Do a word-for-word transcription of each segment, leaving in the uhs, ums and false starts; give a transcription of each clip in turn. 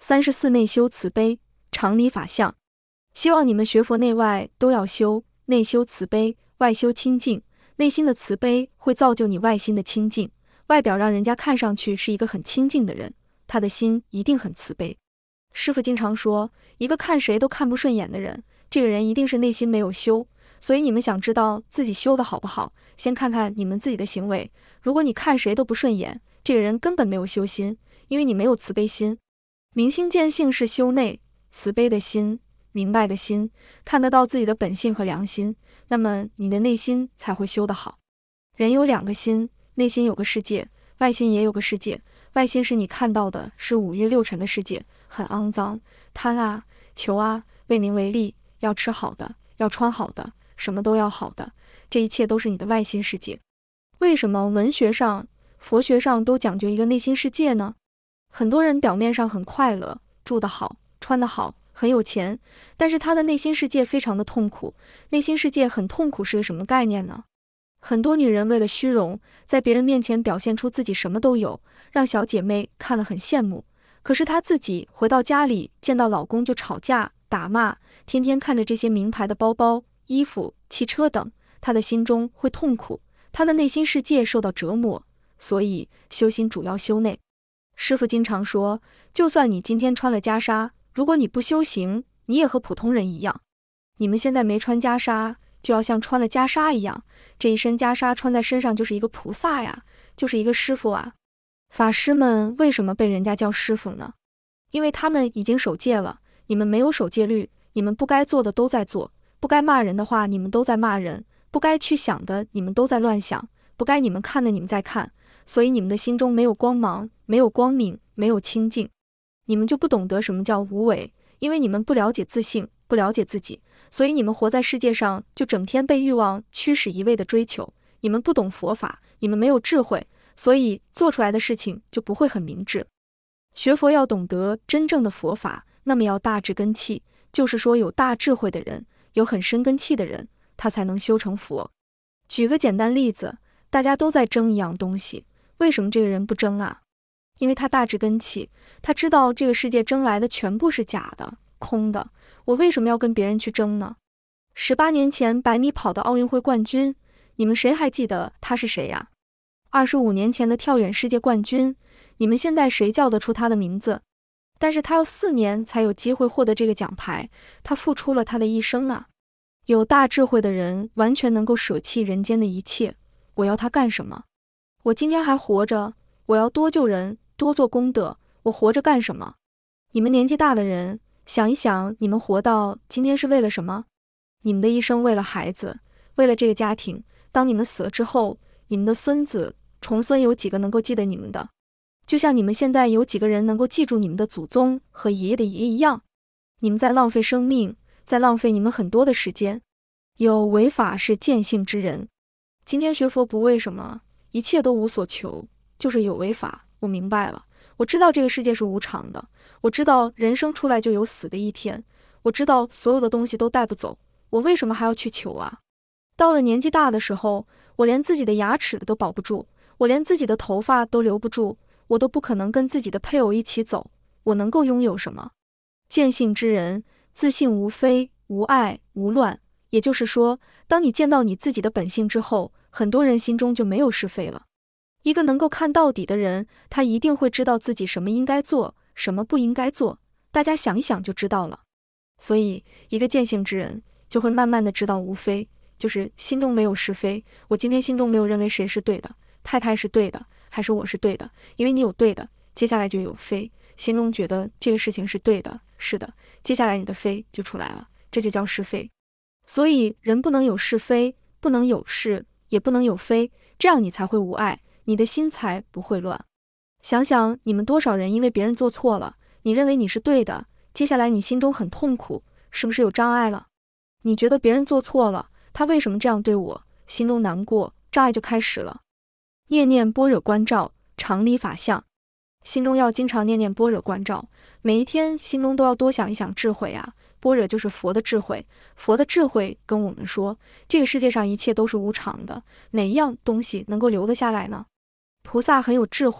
三十四内修慈悲，常理法相。希望你们学佛内外都要修，内修慈悲，外修清净。内心的慈悲会造就你外心的清净，外表让人家看上去是一个很清净的人，他的心一定很慈悲。师父经常说，一个看谁都看不顺眼的人，这个人一定是内心没有修。所以你们想知道自己修的好不好，先看看你们自己的行为。如果你看谁都不顺眼，这个人根本没有修心，因为你没有慈悲心。明心见性是修内，慈悲的心，明白的心，看得到自己的本性和良心，那么你的内心才会修得好。人有两个心，内心有个世界，外心也有个世界。外心是你看到的，是五欲六尘的世界，很肮脏，贪啊，求啊，为名为利，要吃好的，要穿好的，什么都要好的，这一切都是你的外心世界。为什么文学上、佛学上都讲究一个内心世界呢？很多人表面上很快乐，住得好，穿得好，很有钱，但是他的内心世界非常的痛苦。内心世界很痛苦是个什么概念呢？很多女人为了虚荣，在别人面前表现出自己什么都有，让小姐妹看了很羡慕。可是她自己回到家里，见到老公就吵架、打骂，天天看着这些名牌的包包、衣服、汽车等，她的心中会痛苦，她的内心世界受到折磨。所以修心主要修内。师父经常说，就算你今天穿了袈裟，如果你不修行，你也和普通人一样。你们现在没穿袈裟，就要像穿了袈裟一样，这一身袈裟穿在身上就是一个菩萨呀，就是一个师父啊。法师们为什么被人家叫师父呢？因为他们已经守戒了，你们没有守戒律，你们不该做的都在做，不该骂人的话你们都在骂人，不该去想的你们都在乱想，不该你们看的你们在看，所以你们的心中没有光芒，没有光明，没有清净。你们就不懂得什么叫无为，因为你们不了解自性，不了解自己，所以你们活在世界上就整天被欲望驱使一味的追求。你们不懂佛法，你们没有智慧，所以做出来的事情就不会很明智。学佛要懂得真正的佛法，那么要大智根器，就是说有大智慧的人，有很深根器的人，他才能修成佛。举个简单例子，大家都在争一样东西，为什么这个人不争啊？因为他大智根器，他知道这个世界争来的全部是假的、空的，我为什么要跟别人去争呢？十八年前百米跑的奥运会冠军，你们谁还记得他是谁呀？二十五年前的跳远世界冠军，你们现在谁叫得出他的名字？但是他要四年才有机会获得这个奖牌，他付出了他的一生啊。有大智慧的人完全能够舍弃人间的一切，我要他干什么？我今天还活着，我要多救人，多做功德，我活着干什么？你们年纪大的人，想一想，你们活到今天是为了什么？你们的一生为了孩子，为了这个家庭。当你们死了之后，你们的孙子、重孙有几个能够记得你们的？就像你们现在有几个人能够记住你们的祖宗和爷爷的爷爷一样。你们在浪费生命，在浪费你们很多的时间。有为法是见性之人。今天学佛不为什么，一切都无所求，就是有为法。我明白了，我知道这个世界是无常的，我知道人生出来就有死的一天，我知道所有的东西都带不走，我为什么还要去求啊？到了年纪大的时候，我连自己的牙齿都保不住，我连自己的头发都留不住，我都不可能跟自己的配偶一起走，我能够拥有什么？见性之人，自性无非，无爱，无乱。也就是说，当你见到你自己的本性之后，很多人心中就没有是非了。一个能够看到底的人，他一定会知道自己什么应该做，什么不应该做，大家想一想就知道了。所以，一个见性之人就会慢慢的知道无非，就是心中没有是非。我今天心中没有认为谁是对的，太太是对的，还是我是对的，因为你有对的，接下来就有非，心中觉得这个事情是对的，是的，接下来你的非就出来了，这就叫是非。所以人不能有是非，不能有是，也不能有非，这样你才会无爱，你的心才不会乱。想想你们多少人因为别人做错了，你认为你是对的，接下来你心中很痛苦，是不是有障碍了？你觉得别人做错了，他为什么这样对我？心中难过，障碍就开始了。念念般若观照，常理法相。心中要经常念念般若观照，每一天心中都要多想一想智慧啊。般若就是佛的智慧，佛的智慧跟我们说，这个世界上一切都是无常的，哪一样东西能够留得下来呢？菩萨很有智慧，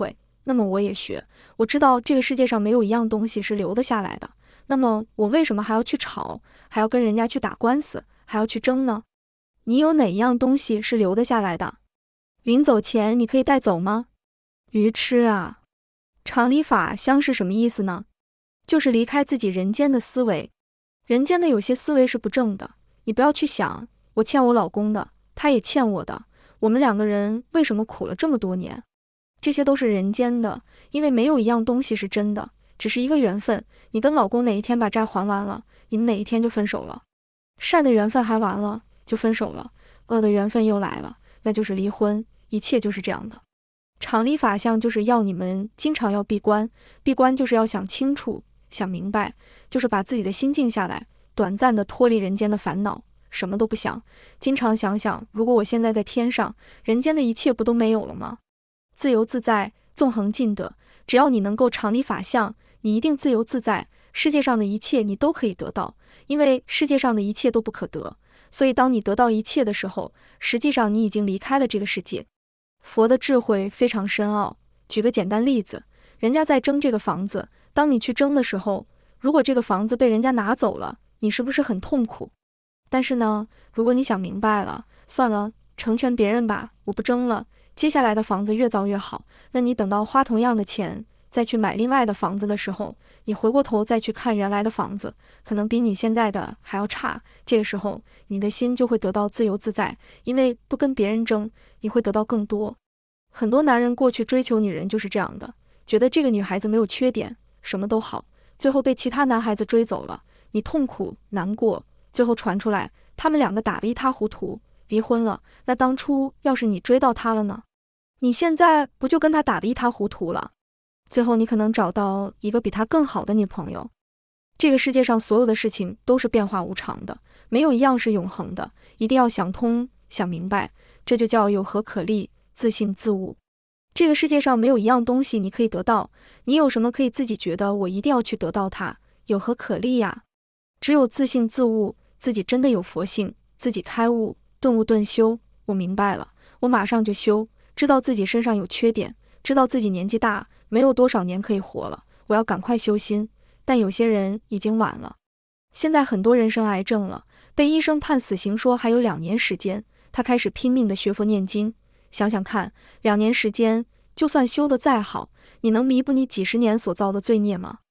那么我也学。我知道这个世界上没有一样东西是留得下来的，那么我为什么还要去吵，还要跟人家去打官司，还要去争呢？你有哪一样东西是留得下来的？临走前你可以带走吗？愚痴啊！常理法相是什么意思呢？就是离开自己人间的思维。人间的有些思维是不正的，你不要去想，我欠我老公的，他也欠我的，我们两个人为什么苦了这么多年？这些都是人间的，因为没有一样东西是真的，只是一个缘分。你跟老公哪一天把债还完了，你们哪一天就分手了。善的缘分还完了，就分手了；恶的缘分又来了，那就是离婚。一切就是这样的。常理法相就是要你们经常要闭关，闭关就是要想清楚、想明白，就是把自己的心静下来，短暂的脱离人间的烦恼，什么都不想，经常想想，如果我现在在天上，人间的一切不都没有了吗？自由自在，纵横尽得，只要你能够常理法相，你一定自由自在，世界上的一切你都可以得到，因为世界上的一切都不可得，所以当你得到一切的时候，实际上你已经离开了这个世界。佛的智慧非常深奥，举个简单例子，人家在争这个房子，当你去争的时候，如果这个房子被人家拿走了，你是不是很痛苦？但是呢，如果你想明白了，算了，成全别人吧，我不争了，接下来的房子越造越好，那你等到花同样的钱再去买另外的房子的时候，你回过头再去看原来的房子，可能比你现在的还要差，这个时候你的心就会得到自由自在，因为不跟别人争，你会得到更多。很多男人过去追求女人就是这样的，觉得这个女孩子没有缺点，什么都好，最后被其他男孩子追走了，你痛苦难过，最后传出来他们两个打得一塌糊涂，离婚了。那当初要是你追到他了呢？你现在不就跟他打得一塌糊涂了？最后你可能找到一个比他更好的女朋友。这个世界上所有的事情都是变化无常的，没有一样是永恒的，一定要想通想明白，这就叫有何可立，自信自悟。这个世界上没有一样东西你可以得到，你有什么可以自己觉得我一定要去得到它，有何可立呀？只有自信自悟，自己真的有佛性，自己开悟，顿悟顿修，我明白了，我马上就修，知道自己身上有缺点，知道自己年纪大，没有多少年可以活了，我要赶快修心。但有些人已经晚了，现在很多人生癌症了，被医生判死刑说还有两年时间，他开始拼命的学佛念经。想想看，两年时间，就算修得再好，你能弥补你几十年所造的罪孽吗？